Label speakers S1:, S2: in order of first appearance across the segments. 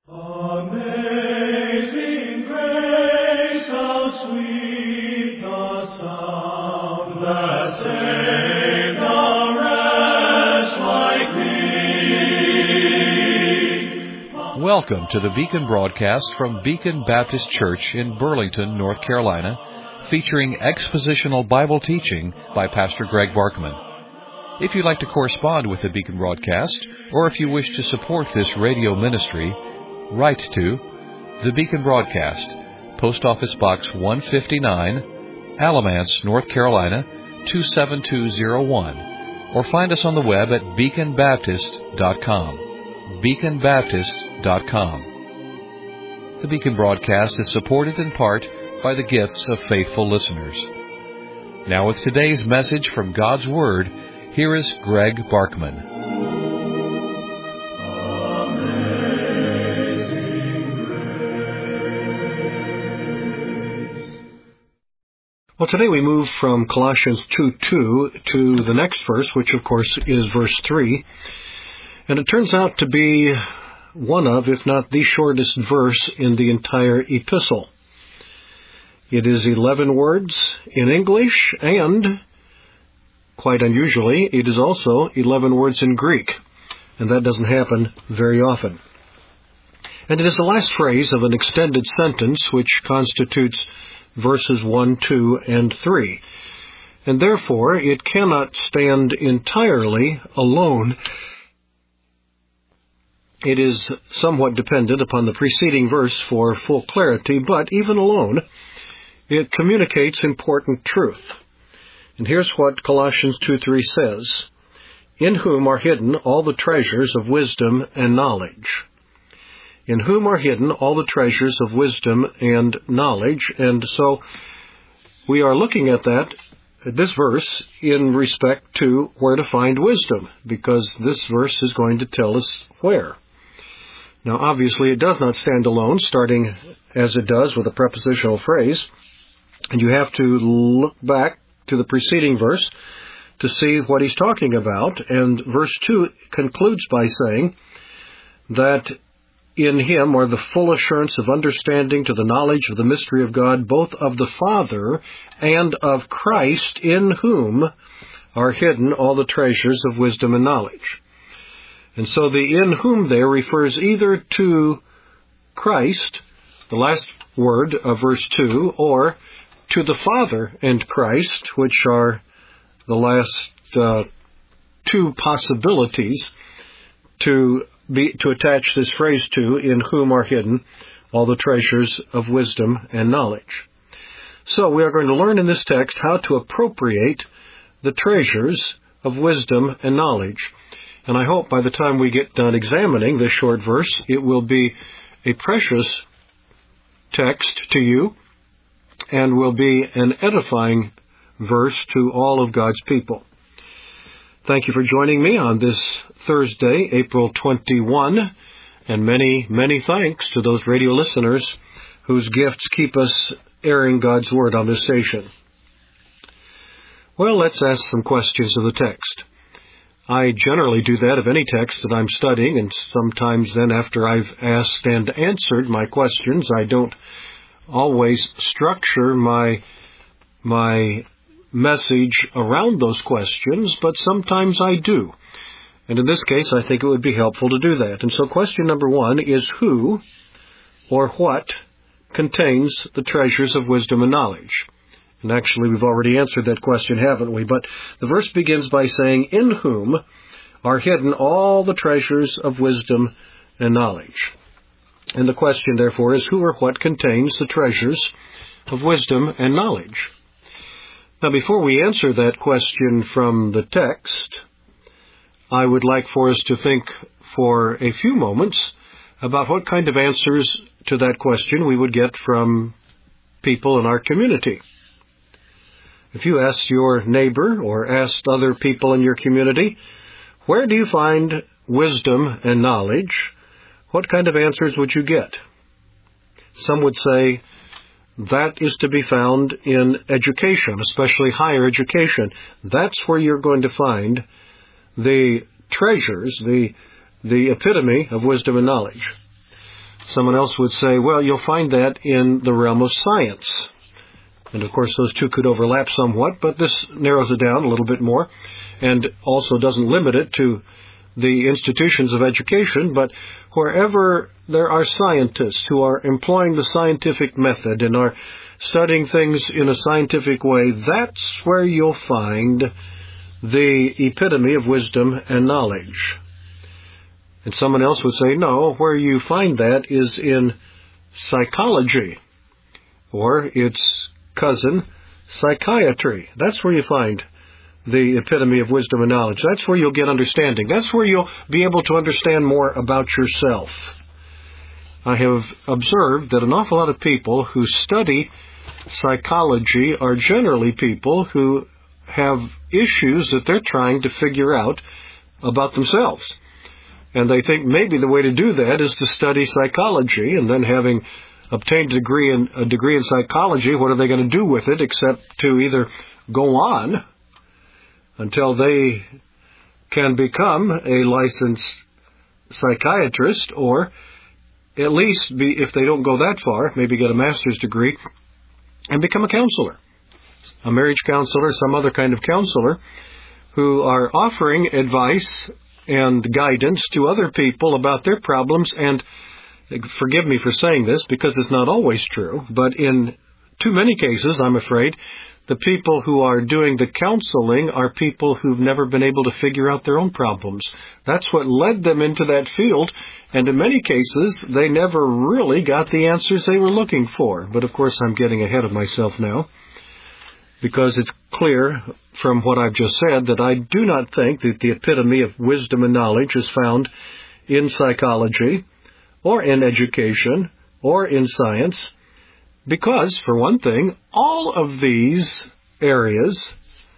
S1: Amazing grace, how sweet the sound that saved a wretch like me.
S2: Welcome to the Beacon broadcast from Beacon Baptist Church in Burlington, North Carolina, featuring expositional Bible teaching by Pastor Greg Barkman. If you'd like to correspond with the Beacon broadcast, or if you wish to support this radio ministry, write to the Beacon Broadcast, Post Office Box 159, Alamance, North Carolina 27201, or find us on the web at beaconbaptist.com. beaconbaptist.com. The Beacon Broadcast is supported in part by the gifts of faithful listeners. Now with today's message from God's Word, here is Greg Barkman.
S3: Well, today we move from Colossians 2:2 to the next verse, which of course is verse 3. And it turns out to be one of, if not the shortest verse in the entire epistle. It is 11 words in English, and, quite unusually, it is also 11 words in Greek. And that doesn't happen very often. And it is the last phrase of an extended sentence which constitutes verses 1, 2, and 3. And therefore, it cannot stand entirely alone. It is somewhat dependent upon the preceding verse for full clarity, but even alone, it communicates important truth. And here's what Colossians 2:3 says, "In whom are hidden all the treasures of wisdom and knowledge." In whom are hidden all the treasures of wisdom and knowledge. And so we are looking at this verse in respect to where to find wisdom, because this verse is going to tell us where. Now, obviously, it does not stand alone, starting as it does with a prepositional phrase. And you have to look back to the preceding verse to see what he's talking about. And verse 2 concludes by saying that in him are the full assurance of understanding to the knowledge of the mystery of God, both of the Father and of Christ, in whom are hidden all the treasures of wisdom and knowledge. And so the "in whom" there refers either to Christ, the last word of verse 2, or to the Father and Christ, which are the last two possibilities to attach this phrase to, "in whom are hidden all the treasures of wisdom and knowledge." So we are going to learn in this text how to appropriate the treasures of wisdom and knowledge. And I hope by the time we get done examining this short verse, it will be a precious text to you and will be an edifying verse to all of God's people. Thank you for joining me on this Thursday, April 21, and many, many thanks to those radio listeners whose gifts keep us airing God's Word on this station. Well, let's ask some questions of the text. I generally do that of any text that I'm studying, and sometimes then after I've asked and answered my questions, I don't always structure my message around those questions, but sometimes I do. And in this case, I think it would be helpful to do that. And so question number 1 is who or what contains the treasures of wisdom and knowledge? And actually, we've already answered that question, haven't we? But the verse begins by saying, "In whom are hidden all the treasures of wisdom and knowledge." And the question, therefore, is who or what contains the treasures of wisdom and knowledge? Now, before we answer that question from the text, I would like for us to think for a few moments about what kind of answers to that question we would get from people in our community. If you asked your neighbor or asked other people in your community, where do you find wisdom and knowledge, what kind of answers would you get? Some would say, that is to be found in education, especially higher education. That's where you're going to find the treasures, the epitome of wisdom and knowledge. Someone else would say, well, you'll find that in the realm of science. And of course, those two could overlap somewhat, but this narrows it down a little bit more and also doesn't limit it to the institutions of education, but wherever there are scientists who are employing the scientific method and are studying things in a scientific way, that's where you'll find the epitome of wisdom and knowledge. And someone else would say, no, where you find that is in psychology, or its cousin, psychiatry. That's where you find the epitome of wisdom and knowledge. That's where you'll get understanding. That's where you'll be able to understand more about yourself. I have observed that an awful lot of people who study psychology are generally people who have issues that they're trying to figure out about themselves. And they think maybe the way to do that is to study psychology, and then having obtained a degree in psychology, what are they going to do with it except to either go on until they can become a licensed psychiatrist, or at least if they don't go that far, maybe get a master's degree and become a counselor, a marriage counselor, some other kind of counselor, who are offering advice and guidance to other people about their problems. And forgive me for saying this because it's not always true, but in too many cases, I'm afraid, the people who are doing the counseling are people who've never been able to figure out their own problems. That's what led them into that field, and in many cases, they never really got the answers they were looking for. But of course, I'm getting ahead of myself now, because it's clear from what I've just said that I do not think that the epitome of wisdom and knowledge is found in psychology, or in education, or in science, because, for one thing, all of these areas,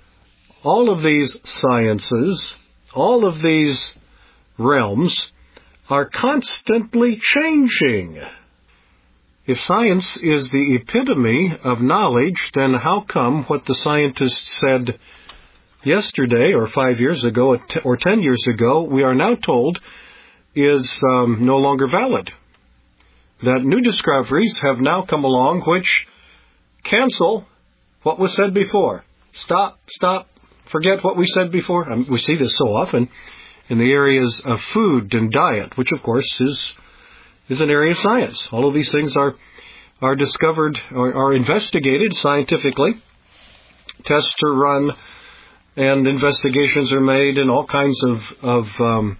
S3: all of these sciences, all of these realms are constantly changing. If science is the epitome of knowledge, then how come what the scientists said yesterday, or 5 years ago, or 10 years ago, we are now told is no longer valid? That new discoveries have now come along which cancel what was said before. Stop, forget what we said before. We see this so often in the areas of food and diet, which of course is an area of science. All of these things are discovered or are investigated scientifically. Tests are run and investigations are made, and all kinds of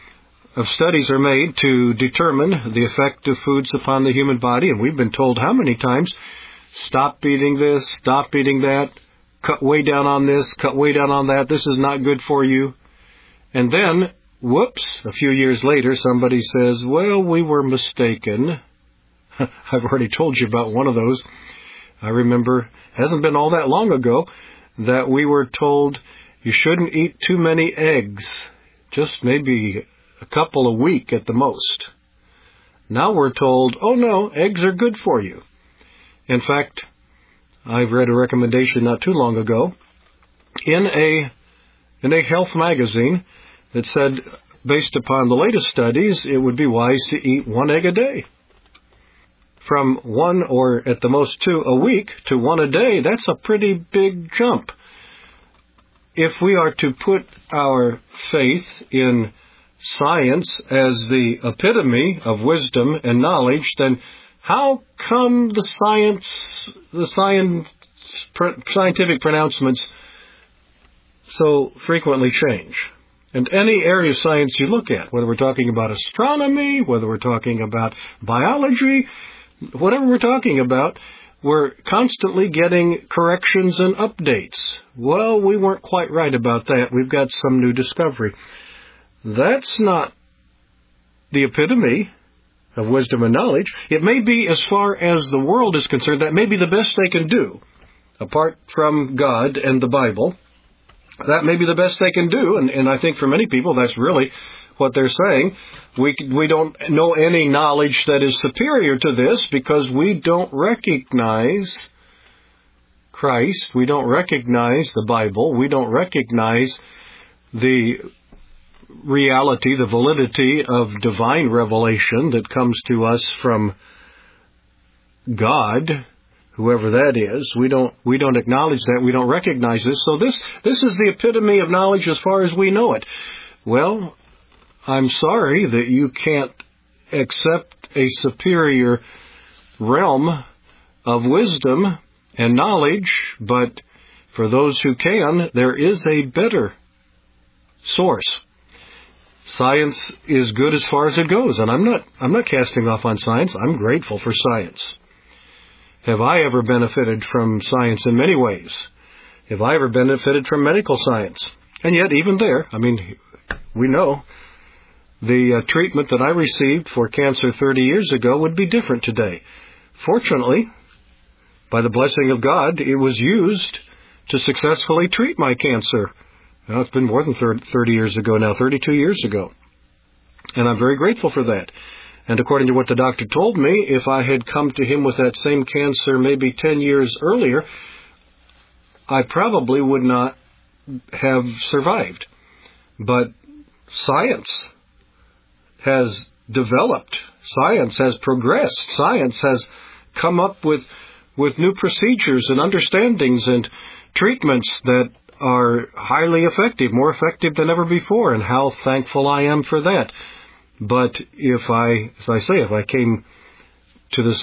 S3: studies are made to determine the effect of foods upon the human body. And we've been told how many times, stop eating this, stop eating that, cut way down on this, cut way down on that, this is not good for you. And then, whoops, a few years later, somebody says, well, we were mistaken. I've already told you about one of those. I remember, hasn't been all that long ago, that we were told you shouldn't eat too many eggs, just maybe a couple a week at the most. Now we're told, oh no, eggs are good for you. In fact, I've read a recommendation not too long ago in a health magazine that said, based upon the latest studies, it would be wise to eat 1 egg a day. From 1 or at the most 2 a week to 1 a day, that's a pretty big jump. If we are to put our faith in science as the epitome of wisdom and knowledge, then how come the scientific pronouncements so frequently change? And any area of science you look at, whether we're talking about astronomy, whether we're talking about biology, whatever we're talking about, we're constantly getting corrections and updates. Well, we weren't quite right about that. We've got some new discovery. That's not the epitome of wisdom and knowledge. It may be, as far as the world is concerned, that may be the best they can do, apart from God and the Bible. That may be the best they can do, and I think for many people that's really what they're saying. We don't know any knowledge that is superior to this because we don't recognize Christ, we don't recognize the Bible, we don't recognize the reality, the validity of divine revelation that comes to us from God, whoever that is. We don't acknowledge that. We don't recognize this. So this is the epitome of knowledge as far as we know it. Well, I'm sorry that you can't accept a superior realm of wisdom and knowledge, but for those who can, there is a better source. Science is good as far as it goes, and I'm not casting off on science. I'm grateful for science. Have I ever benefited from science in many ways? Have I ever benefited from medical science? And yet, even there, we know the treatment that I received for cancer 30 years ago would be different today. Fortunately, by the blessing of God, it was used to successfully treat my cancer. Now, it's been more than 30 years ago now, 32 years ago. And I'm very grateful for that. And according to what the doctor told me, if I had come to him with that same cancer maybe 10 years earlier, I probably would not have survived. But science has developed. Science has progressed. Science has come up with new procedures and understandings and treatments that are highly effective, more effective than ever before, and how thankful I am for that. But if I came to the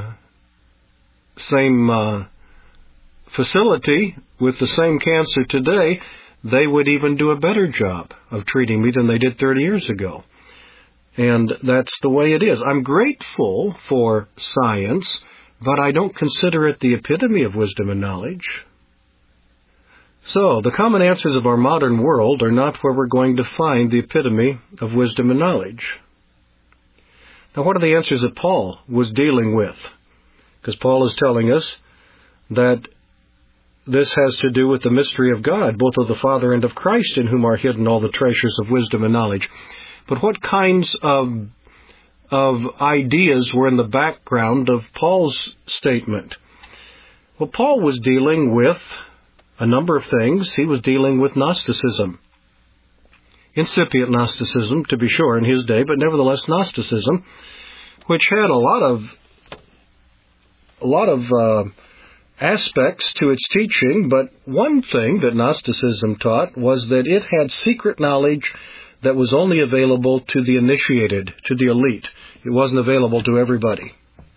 S3: same facility with the same cancer today, they would even do a better job of treating me than they did 30 years ago. And that's the way it is. I'm grateful for science, but I don't consider it the epitome of wisdom and knowledge. So, the common answers of our modern world are not where we're going to find the epitome of wisdom and knowledge. Now, what are the answers that Paul was dealing with? Because Paul is telling us that this has to do with the mystery of God, both of the Father and of Christ, in whom are hidden all the treasures of wisdom and knowledge. But what kinds of ideas were in the background of Paul's statement? Well, Paul was dealing with a number of things. He was dealing with Gnosticism. Incipient Gnosticism, to be sure, in his day, but nevertheless Gnosticism, which had a lot of aspects to its teaching, but one thing that Gnosticism taught was that it had secret knowledge that was only available to the initiated, to the elite. It wasn't available to everybody.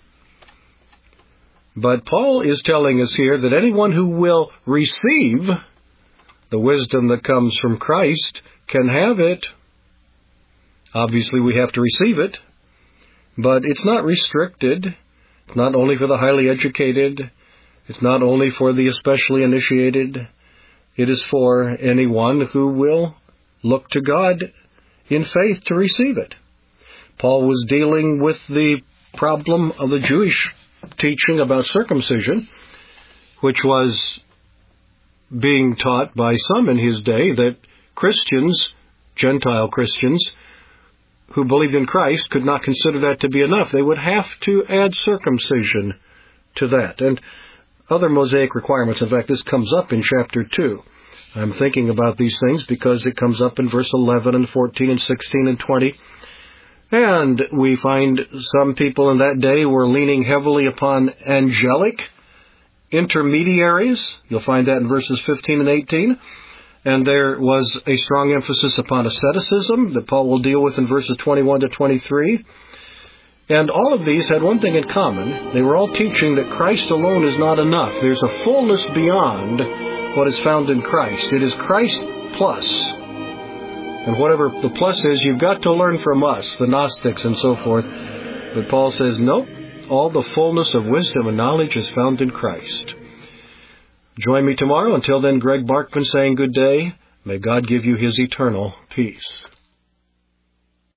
S3: But Paul is telling us here that anyone who will receive the wisdom that comes from Christ can have it. Obviously, we have to receive it, but it's not restricted. It's not only for the highly educated. It's not only for the especially initiated. It is for anyone who will look to God in faith to receive it. Paul was dealing with the problem of the Jewish teaching about circumcision, which was being taught by some in his day that Christians, Gentile Christians, who believed in Christ could not consider that to be enough. They would have to add circumcision to that and other Mosaic requirements. In fact, this comes up in chapter 2. I'm thinking about these things because it comes up in verse 11 and 14 and 16 and 20. And we find some people in that day were leaning heavily upon angelic intermediaries. You'll find that in verses 15 and 18. And there was a strong emphasis upon asceticism that Paul will deal with in verses 21 to 23. And all of these had one thing in common. They were all teaching that Christ alone is not enough. There's a fullness beyond what is found in Christ. It is Christ plus. And whatever the plus is, you've got to learn from us, the Gnostics and so forth. But Paul says, nope, all the fullness of wisdom and knowledge is found in Christ. Join me tomorrow. Until then, Greg Barkman saying good day. May God give you His eternal peace.